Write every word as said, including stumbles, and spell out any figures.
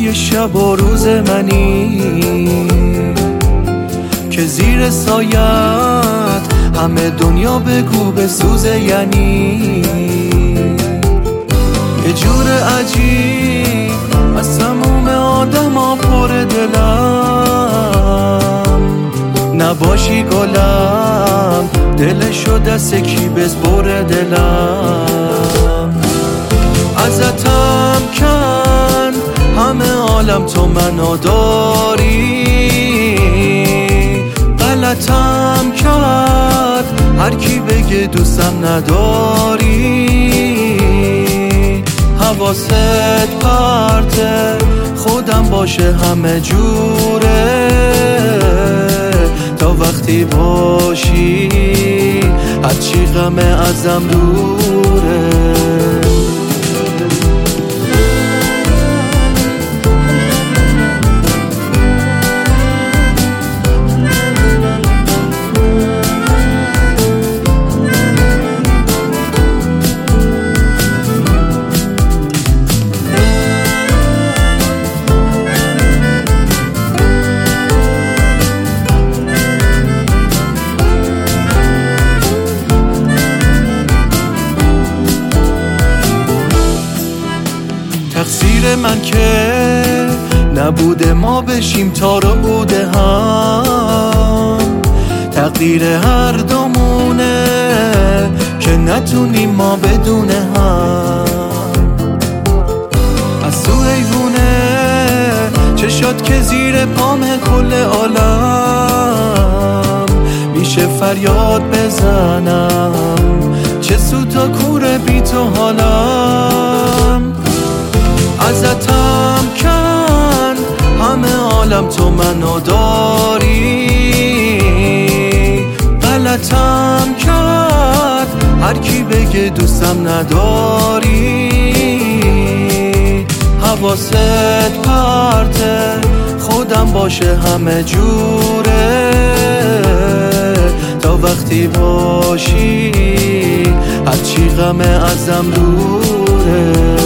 توی شب و روز منی که زیر سایت همه دنیا بگو بسوزه. یعنی یه جور عجیب از تموم آدم ها پر دلم نباشی گلم، دلشو دست کی بسپره دلم. ازتم کن همه عالم تو منو داری، غلطم کرد هر کی بگه دوستم نداری. حواست پرته خودم باشه همه جوره، تا وقتی باشی هرچی غم ازم دوره. تقصیر من که نبوده ما بشیم تار و بوده هم، تقدیر هر دومونه که نتونیم ما بدون هم. از تو حیوونه چشات که زیر پامه کل عالم، میشه فریاد بزنم چه سود تا کوره بی تو حالم. ازتم کن همه عالم تو منو داری، غلطم کرد هر کی بگه دوستم نداری. حواست پرته خودم باشه همه جوره، تا وقتی باشی هرچی غم ازم دوره.